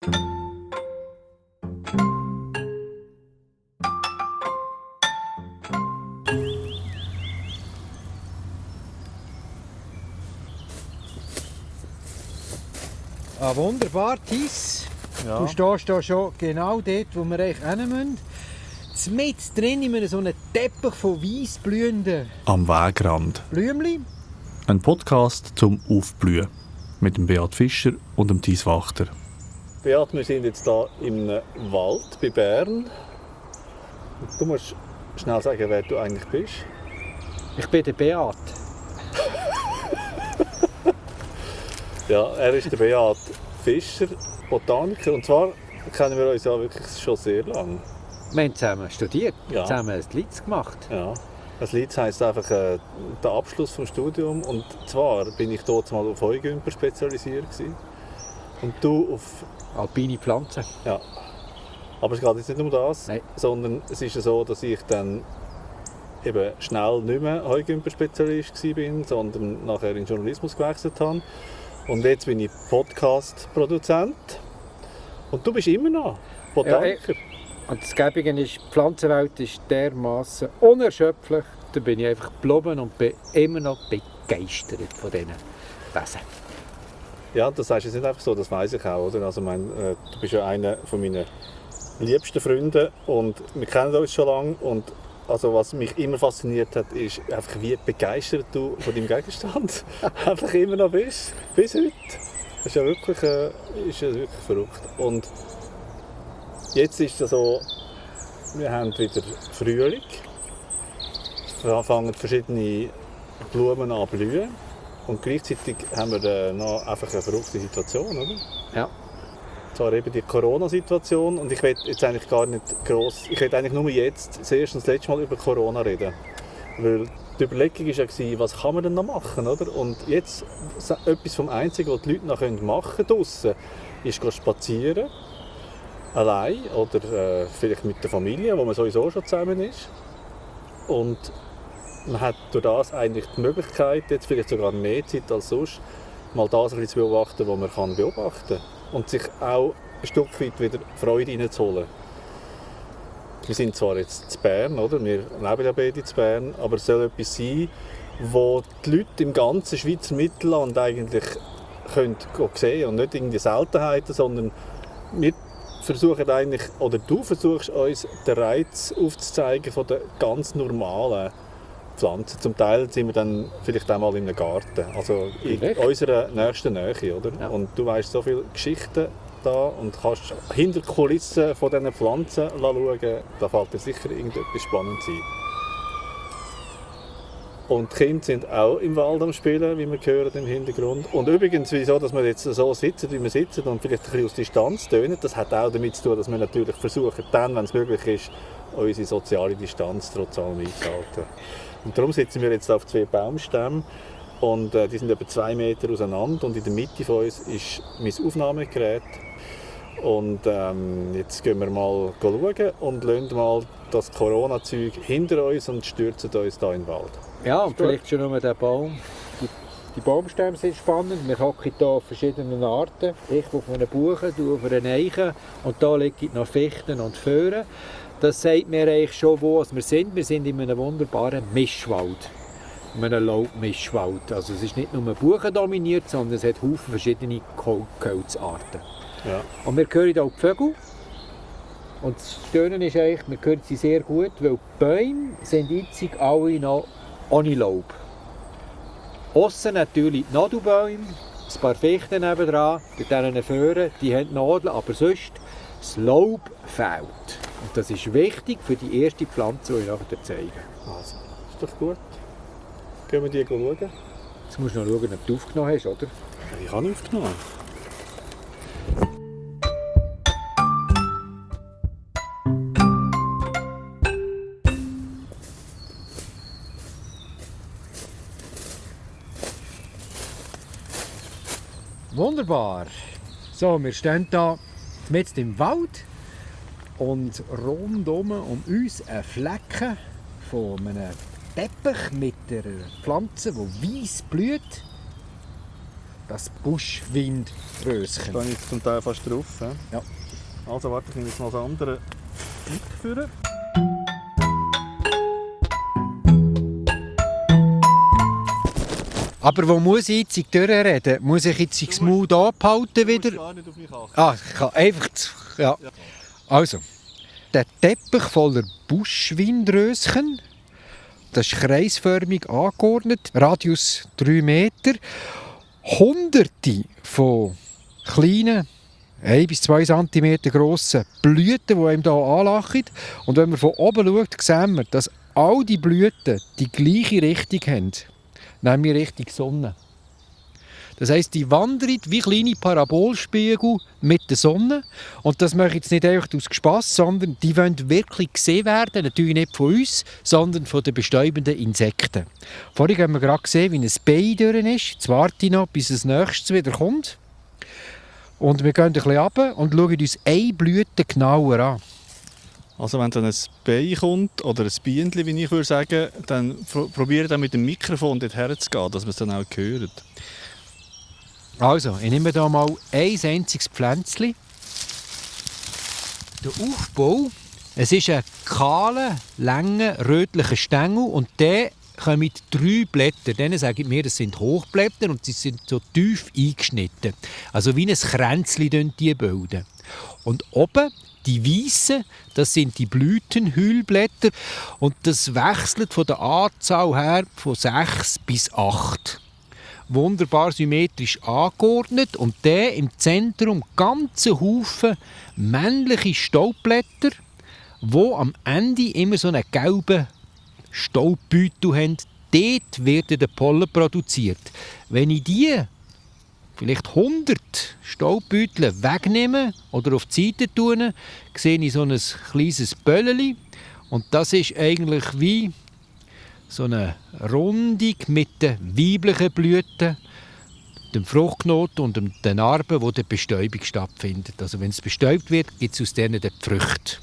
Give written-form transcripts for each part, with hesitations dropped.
Ah, wunderbar, Thies. Ja. Du stehst hier schon genau dort, wo wir eigentlich hin müssen. Mitten drin in so einem Teppich von weiss blühenden Am Wegrand. Blümchen. Ein Podcast zum Aufblühen. Mit dem Beat Fischer und dem Thies Wachter. Beat, wir sind jetzt hier im Wald bei Bern. Du musst schnell sagen, wer du eigentlich bist. Ich bin der Beat. Ja, er ist der Beat Fischer, Botaniker. Und zwar kennen wir uns ja wirklich schon sehr lange. Wir haben zusammen studiert, Ja. zusammen ein Lied gemacht. Ja. Das Lied heisst einfach der Abschluss vom Studium. Und zwar bin ich dort mal auf Heugümper spezialisiert gewesen. Und du auf... Alpine Pflanzen. Ja. Aber es geht jetzt nicht um das, Nein. sondern es ist so, dass ich dann eben schnell nicht mehr Heugümper-Spezialist war, sondern nachher in Journalismus gewechselt habe. Und jetzt bin ich Podcast-Produzent. Und du bist immer noch Botaniker. Und das Gäbige ist, die Pflanzenwelt ist dermassen unerschöpflich. Da bin ich einfach geblieben und bin immer noch begeistert von diesen Wesen. Ja, das sagst du jetzt nicht einfach so, das weiss ich auch. Oder? Also, du bist ja einer meiner liebsten Freunde und wir kennen uns schon lange. Und also, was mich immer fasziniert hat, ist einfach, wie begeistert du von deinem Gegenstand einfach immer noch bist. Bis heute. Das ist ja wirklich verrückt. Und jetzt ist es so, wir haben wieder Frühling. Es fangen verschiedene Blumen an zu blühen. Und gleichzeitig haben wir noch einfach eine verrückte Situation, oder? Ja. Zwar eben die Corona-Situation. Und ich will jetzt eigentlich gar nicht gross. Ich will eigentlich nur jetzt das erste und das letzte Mal über Corona reden. Weil die Überlegung war ja, was kann man denn noch machen, oder? Und jetzt etwas vom Einzigen, was die Leute noch machen können draussen, ist gehen spazieren. Allein oder vielleicht mit der Familie, wo man sowieso schon zusammen ist. Und man hat durch das eigentlich die Möglichkeit, jetzt vielleicht sogar mehr Zeit als sonst, mal das ein bisschen zu beobachten, was man kann beobachten kann. Und sich auch ein Stück weit wieder Freude reinzuholen. Wir sind zwar jetzt in Bern, oder? Wir leben ja beide in Bern, aber es soll etwas sein, wo die Leute im ganzen Schweizer Mittelland eigentlich können sehen und nicht irgendwie Seltenheiten, sondern wir versuchen eigentlich, oder du versuchst uns den Reiz aufzuzeigen von den ganz normalen Pflanzen. Zum Teil sind wir dann vielleicht einmal in einem Garten, also in unserer nächsten Nähe, oder? Ja. Und du weißt so viele Geschichten da und kannst hinter die Kulissen von diesen Pflanzen schauen, da fällt dir sicher irgendetwas spannend sein. Und die Kinder sind auch im Wald am Spielen, wie wir hören im Hintergrund. Und übrigens, wieso dass wir jetzt so sitzen, wie wir sitzen und vielleicht ein bisschen aus Distanz tönen, das hat auch damit zu tun, dass wir natürlich versuchen, dann, wenn es möglich ist, unsere soziale Distanz trotz allem einzuhalten. Und darum sitzen wir jetzt auf 2 Baumstämmen und die sind etwa 2 Meter auseinander und in der Mitte von uns ist mein Aufnahmegerät. Und jetzt gehen wir mal schauen und lassen mal das Corona-Zeug hinter uns und stürzen uns hier in den Wald. Ja, und vielleicht schon nur der Baum. Die Baumstämme sind spannend. Wir hocken hier auf verschiedenen Arten. Ich auf einem Buchen, du auf einer Eiche. Und hier liegen noch Fichten und Föhren. Das sagt mir eigentlich schon, wo wir sind. Wir sind in einem wunderbaren Mischwald. In einem Laubmischwald. Also es ist nicht nur Buchen dominiert, sondern es hat viele verschiedene Gehölzarten. Ja. Und wir hören hier die Vögel. Und das Schöne ist eigentlich, wir hören sie sehr gut, weil die Bäume sind jetzt alle noch ohne Laub. Aussen natürlich die Nadelbäume, ein paar Fichten nebendran, bei diesen Föhren, die haben Nadeln, aber sonst das Laub fehlt. Und das ist wichtig für die erste Pflanze, die ich nachher zeige. Also, ist doch gut. Gehen wir die schauen? Jetzt musst du noch schauen, ob du aufgenommen hast, oder? Ich habe aufgenommen. Wunderbar. So, wir stehen hier mitten im Wald und rundum um uns ein Flecken von einem Teppich mit einer Pflanze, die weiss blüht. Das Buschwindröschen. Da bin ich jetzt zum Teil fast drauf. Ja. Also warte, ich nehme jetzt mal das andere mitführen. Aber wo muss ich jetzt durchreden? Muss ich jetzt das Mund abhalten wieder? Du musst gar nicht auf mich achten. Ich kann einfach... Ja. Also, der Teppich voller Buschwindröschen, das ist kreisförmig angeordnet, Radius 3 Meter. Hunderte von kleinen, 1 bis 2 cm grossen Blüten, die einem hier anlachen. Und wenn man von oben schaut, sehen wir, dass all die Blüten die gleiche Richtung haben. Nämlich Richtung Sonne. Das heisst, die wandern wie kleine Parabolspiegel mit der Sonne. Und das mache ich jetzt nicht einfach aus Spass, sondern die wollen wirklich gesehen werden. Natürlich nicht von uns, sondern von den bestäubenden Insekten. Vorhin haben wir gerade gesehen, wie ein Bein durch ist. Jetzt warte ich noch, bis das nächste wieder kommt. Und wir gehen ein bisschen runter und schauen uns eine Blüte genauer an. Also wenn dann ein Bein kommt oder ein Bienchen, wie ich würde sagen, dann probiere dann mit dem Mikrofon dort herzugehen, dass man es dann auch hört. Also, ich nehme hier mal ein einziges Pflänzchen. Der Aufbau, es ist ein kahler, langer, rötlicher Stängel und der kommen 3 Blätter. Denen sagen wir, das sind Hochblätter und sie sind so tief eingeschnitten. Also wie ein Kränzchen die bilden. Und oben, die weißen, das sind die Blütenhüllblätter und das wechselt von der Anzahl her von 6 bis 8. Wunderbar symmetrisch angeordnet und der im Zentrum ganze Haufen männliche Staubblätter, die am Ende immer so einen gelben Staubbeutel haben. Dort wird der Pollen produziert. Wenn ich die vielleicht 100 Staubbeutel wegnehme oder auf die Seite tue, sehe ich so ein kleines Böllchen. Und das ist eigentlich wie so eine Rundung mit den weiblichen Blüten, dem Fruchtknoten und den Narben, wo die Bestäubung stattfindet. Also wenn es bestäubt wird, gibt es aus denen die Früchte.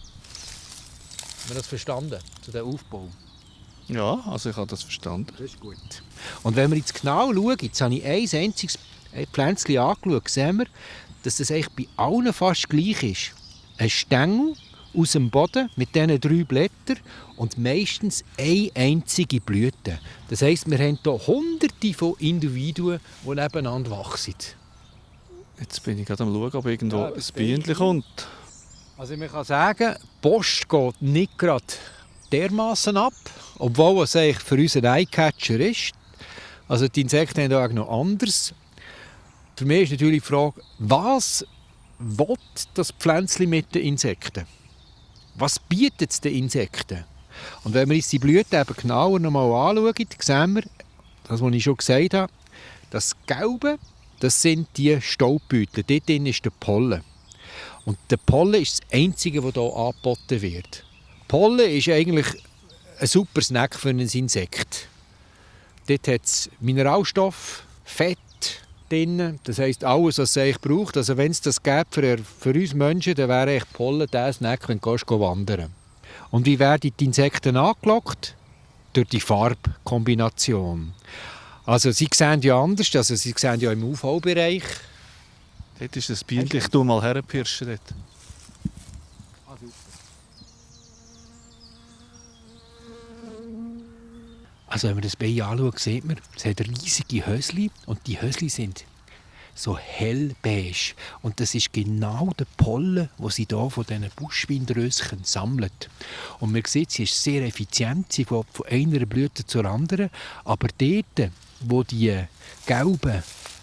Haben wir das verstanden, zu diesem Aufbau? Ja, also ich habe das verstanden. Das ist gut. Und wenn wir jetzt genau schauen, jetzt habe ich ein einziges Pflänzchen angeschaut, sehen wir, dass das eigentlich bei allen fast gleich ist. Ein Stängel aus dem Boden mit diesen 3 Blättern und meistens eine einzige Blüte. Das heisst, wir haben hier Hunderte von Individuen, die nebeneinander wachsen. Jetzt bin ich gerade am Schauen, ob irgendwo ein Bienchen kommt. Also man kann sagen, die Post geht nicht gerade dermassen ab, obwohl es eigentlich für uns ein Eyecatcher ist. Also die Insekten haben auch noch anders. Für mich ist natürlich die Frage, was will das Pflänzchen mit den Insekten? Was bietet es den Insekten? Und wenn wir uns die Blüten eben genauer noch mal anschauen, sehen wir, das, was ich schon gesagt habe, das Gelbe, das sind die Staubbeutel. Dort drin ist der Pollen. Und der Pollen ist das Einzige, was hier angeboten wird. Pollen ist eigentlich ein super Snack für ein Insekt. Dort hat es Mineralstoff, Fett drin, das heisst alles, was es eigentlich braucht. Also wenn es das gäbe für uns Menschen, dann wäre eigentlich Pollen der Snack, wenn du wandern gehst. Und wie werden die Insekten angelockt? Durch die Farbkombination. Also sie sehen ja anders, also sie sehen ja im UV-Bereich. Dort ist das Bienchen, ich tue mal herpirschen dort. Also wenn man das Bein anschaut, sieht man, es hat riesige Hösli und die Hösli sind so hellbeige. Und das ist genau der Pollen, den sie hier von diesen Buschwindröschen sammeln. Und man sieht, sie ist sehr effizient, sie geht von einer Blüte zur anderen. Aber dort, wo die gelben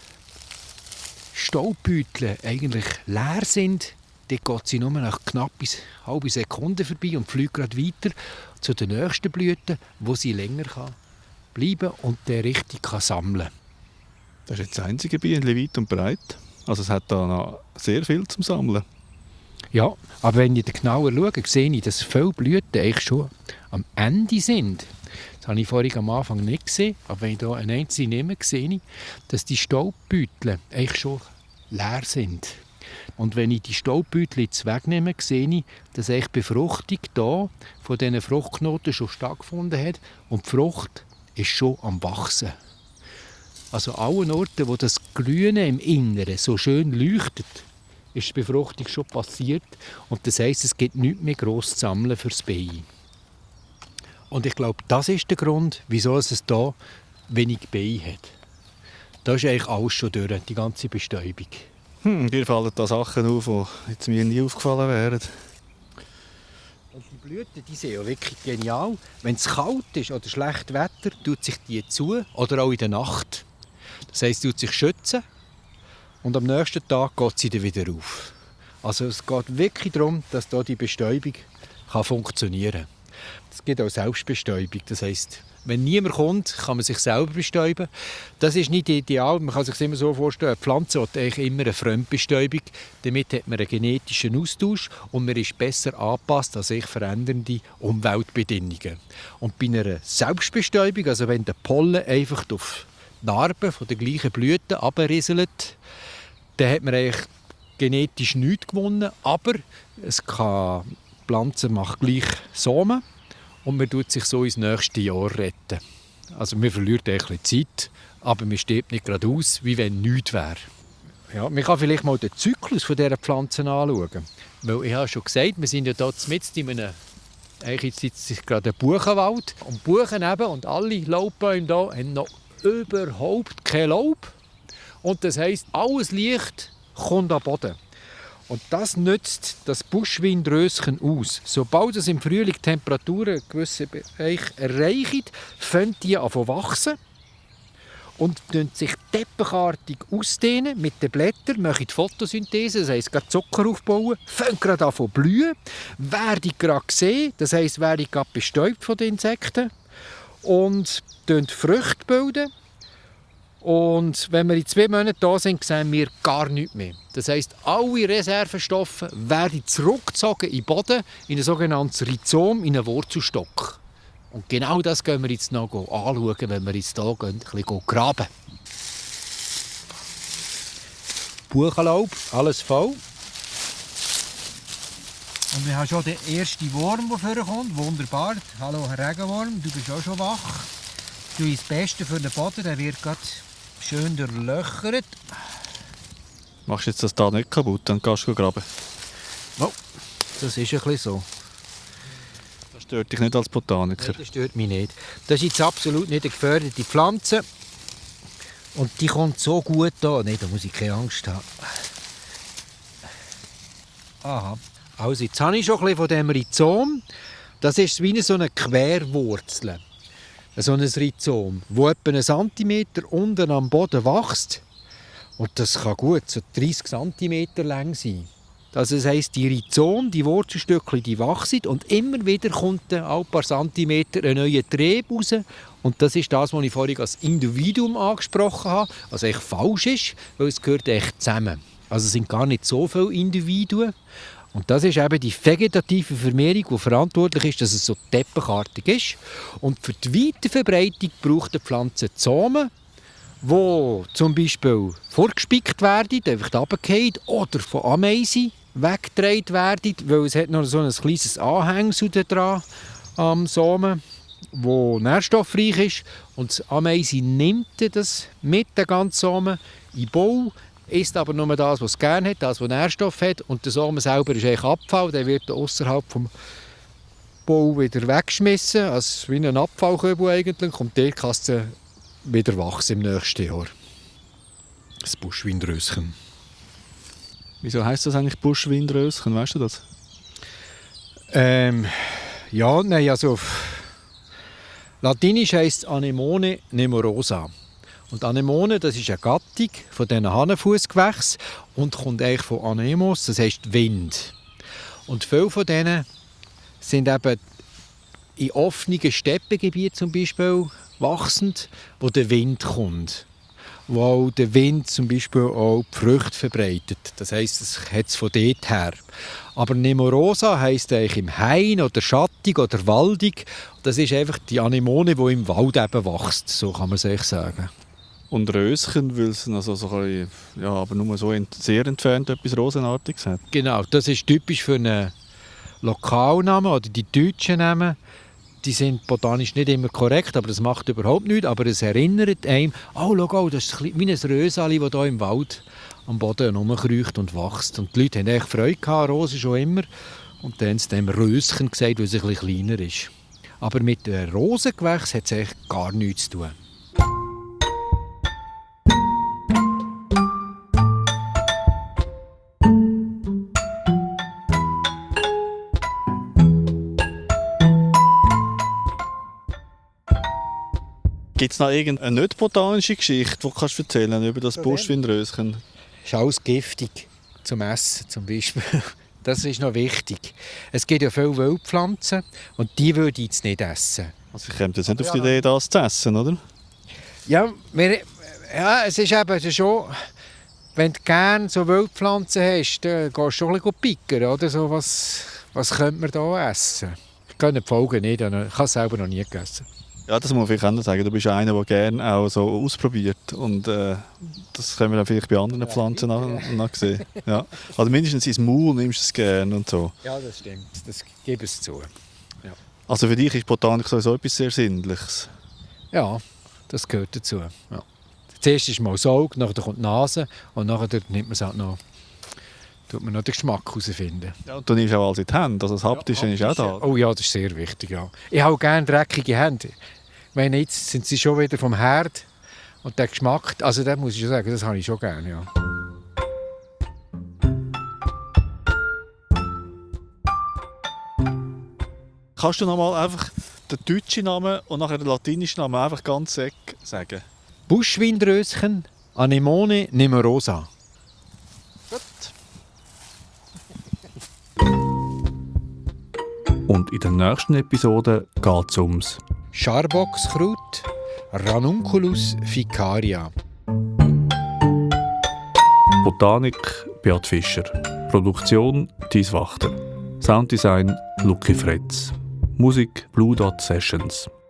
Staubbeutel eigentlich leer sind, dort geht sie nur nach knapp eine halbe Sekunde vorbei und fliegt gerade weiter zu den nächsten Blüten, wo sie länger bleiben kann und der richtig sammeln kann. Das ist jetzt das einzige Bienchen weit und breit. Also es hat da noch sehr viel zum Sammeln. Ja, aber wenn ich genauer schaue, sehe ich, dass viele Blüten eigentlich schon am Ende sind. Das habe ich vorhin am Anfang nicht gesehen, aber wenn ich hier eine einzelne nehme, sehe ich, dass die Staubbeutel eigentlich schon leer sind. Und wenn ich die Staubbeutel jetzt wegnehme, sehe ich, dass eigentlich die Befruchtung hier von diesen Fruchtknoten schon stattgefunden hat und die Frucht ist schon am Wachsen. Also allen Orten, wo das Grüne im Inneren so schön leuchtet, ist die Befruchtung schon passiert. Und das heisst, es gibt nichts mehr gross zu sammeln für das Bienen. Und ich glaube, das ist der Grund, wieso es hier wenig Bienen hat. Da ist eigentlich alles schon durch, die ganze Bestäubung. Dir fallen da Sachen auf, die jetzt mir nie aufgefallen wären. Und die Blüten, die sind ja wirklich genial. Wenn es kalt ist oder schlecht Wetter, tut sich die zu, oder auch in der Nacht. Das heisst, tut sich schützen und am nächsten Tag geht sie dann wieder auf. Also es geht wirklich darum, dass hier die Bestäubung funktionieren kann. Es gibt auch Selbstbestäubung. Das heisst, wenn niemand kommt, kann man sich selber bestäuben. Das ist nicht ideal. Man kann sich immer so vorstellen, eine Pflanze hat eigentlich immer eine Fremdbestäubung. Damit hat man einen genetischen Austausch und man ist besser angepasst an sich verändernde Umweltbedingungen. Und bei einer Selbstbestäubung, also wenn der Pollen einfach auf die Narben von der gleichen Blüte runterrieselt, dann hat man eigentlich genetisch nichts gewonnen, aber die Pflanze macht gleich Samen und man tut sich so ins nächste Jahr retten. Also man verliert ein bisschen Zeit, aber man stirbt nicht gerade aus, wie wenn nichts wäre. Ja, man kann vielleicht mal den Zyklus dieser Pflanzen anschauen. Weil ich habe schon gesagt, wir sind ja hier mitten in einem, eigentlich jetzt ist gerade ein Buchenwald. Und Buchen eben und alle Laubbäume hier haben noch überhaupt kein Laub. Und das heisst, alles Licht kommt an den Boden. Und das nützt das Buschwindröschen aus. Sobald es im Frühling Temperaturen einen gewissen Bereich erreichen, fangen die an zu wachsen und sich teppichartig ausdehnen mit den Blättern, machen die Photosynthese, das heisst gerade Zucker aufbauen, fangen gerade an zu blühen, werden gerade gesehen, das heisst, werden gerade bestäubt von den Insekten und bilden Früchte. Und wenn wir in 2 Monaten da sind, sehen wir gar nichts mehr. Das heisst, alle Reservestoffe werden zurückgezogen in den Boden, in ein sogenanntes Rhizom, in einen Wurzelstock. Und genau das gehen wir jetzt noch anschauen, wenn wir jetzt hier ein bisschen graben. Buchenlaub, alles voll. Und wir haben schon den ersten Wurm, der vorkommt. Wunderbar. Hallo Herr Regenwurm, du bist auch schon wach. Du bist das Beste für den Boden, der wird gerade schön durchlöchert. Machst du jetzt das da nicht kaputt, dann gehst du graben. Oh, das ist ein bisschen so. Das stört dich nicht als Botaniker? Nein, das stört mich nicht. Das ist jetzt absolut nicht eine geförderte Pflanze. Und die kommt so gut da. Nein, da muss ich keine Angst haben. Aha. Also jetzt habe ich schon ein bisschen von diesem Rhizom. Das ist wie so eine Querwurzel. So ein Rhizom, das etwa 1 cm unten am Boden wächst. Und das kann gut so 30 cm lang sein. Also das heisst, die Rhizome, die Wurzelstückchen, die wachsen und immer wieder kommt ein paar Zentimeter ein neuer Trieb raus. Und das ist das, was ich vorhin als Individuum angesprochen habe, was eigentlich falsch ist, weil es gehört echt zusammen. Also es sind gar nicht so viele Individuen. Und das ist eben die vegetative Vermehrung, die verantwortlich ist, dass es so teppichartig ist. Und für die Weiterverbreitung braucht die Pflanze Samen, die zum Beispiel vorgespickt werden, einfach runterfallen, oder von Ameisen weggetragen werden, weil es hat noch so ein kleines Anhängsel dran am Samen, das nährstoffreich ist. Und das Ameisen nimmt das mit, den ganzen Samen, in den Bau, isst aber nur das, was es gerne hat, das, was Nährstoff hat. Und der Samen selber ist eigentlich Abfall, der wird außerhalb des Bau wieder weggeschmissen, also wie ein Abfallkübel eigentlich. Und der kann es wieder wachsen im nächsten Jahr. Das Buschwindröschen. Wieso heisst das eigentlich Buschwindröschen? Weißt du das? Ja, nein, also Latinisch heisst es Anemone nemorosa. Und Anemone, das ist eine Gattung von diesen Hahnenfussgewächsen und kommt eigentlich von Anemos, das heisst Wind. Und viele von denen sind eben in offenen Steppengebieten zum Beispiel wachsend, wo der Wind kommt. Wo auch der Wind zum Beispiel auch die Früchte verbreitet. Das heisst, es hat es von dort her. Aber Nemorosa heisst eigentlich im Hain oder schattig oder waldig. Das ist einfach die Anemone, die im Wald eben wächst, so kann man es eigentlich sagen. Und Röschen, weil es also so ein, ja, aber nur so sehr entfernt etwas Rosenartiges hat. Genau, das ist typisch für einen Lokalnamen oder die deutschen Namen. die sind botanisch nicht immer korrekt, aber das macht überhaupt nichts. Aber es erinnert einem, schau, das ist wie ein Rösali, das hier im Wald am Boden herumkreucht und wächst. Und die Leute haben echt Freude gehabt, Rose schon immer. Und dann haben sie dem Röschen gesagt, weil es ein bisschen kleiner ist. Aber mit dem Rosengewächs hat es echt gar nichts zu tun. Gibt es noch irgendeine nicht botanische Geschichte, die du erzählen kannst über das Buschwindröschen? Ist alles giftig zum Essen zum Beispiel. Das ist noch wichtig. Es gibt ja viele Wildpflanzen und die würde ich jetzt nicht essen. Also ich komme jetzt nicht auf die Idee, das zu essen, oder? Ja, es ist eben schon, wenn du gerne so Wildpflanzen hast, dann gehst du schon ein bisschen picken, oder? So, was könnte man da essen? Ich kenne die Folgen nicht, ich habe es selber noch nie gegessen. Ja, das muss man vielleicht auch sagen. Du bist einer, der gerne auch so ausprobiert. Und das können wir dann vielleicht bei anderen Pflanzen noch sehen. Ja. Also mindestens ins Maul nimmst du es gerne und so. Ja, das stimmt. Das gebe ich zu. Ja. Also für dich ist Botanik sowieso etwas sehr Sinnliches. Ja, das gehört dazu. Ja. Zuerst ist mal das Auge, dann kommt die Nase und dann nimmt man es halt noch, tut man noch den Geschmack herausfinden. Ja, und du nimmst auch alles in die Hände. Also das Haptische ist auch da. Oh ja, das ist sehr wichtig. Ja. Ich habe gerne dreckige Hände. Ich meine, jetzt sind sie schon wieder vom Herd. Und der Geschmack, also das muss ich schon sagen, das habe ich schon gerne. Ja. Kannst du noch mal einfach den deutschen Namen und nachher den latinischen Namen einfach ganz sec sagen? Buschwindröschen, Anemone nemerosa. Und in der nächsten Episode geht es ums Scharbockskraut, Ranunculus ficaria. Botanik Beat Fischer. Produktion Thies Wachter. Sounddesign Lucky Fretz. Musik Blue Dot Sessions.